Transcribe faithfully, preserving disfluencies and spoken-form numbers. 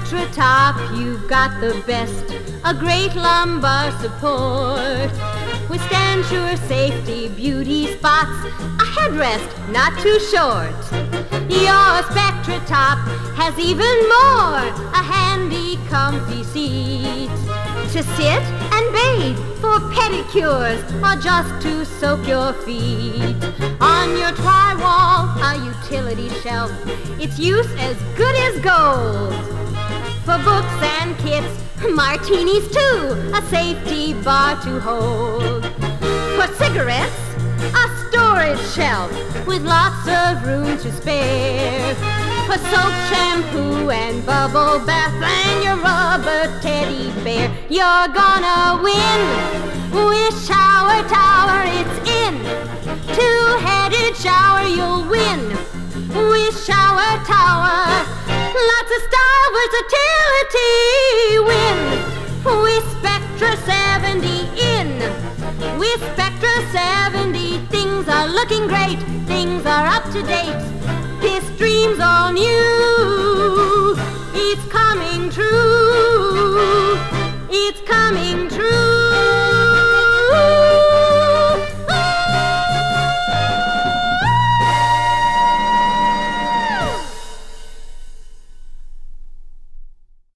Spectra top, you've got the best, a great lumbar support. Withstand sure safety, beauty spots, a headrest not too short. Your Spectra top has even more, a handy comfy seat to sit and bathe, for pedicures, or just to soak your feet. On your tri-wall, a utility shelf, its use as good as gold. For books and kits, martinis too, a safety bar to hold. For cigarettes, a storage shelf with lots of room to spare. For soap, shampoo, and bubble bath, and your rubber teddy bear, you're gonna win with Shower Tower. It's in. Two-headed shower, you'll win with Shower Tower. Lots of style, versatility, win with Spectra seventy in. With Spectra seventy, things are looking great, things are up to date.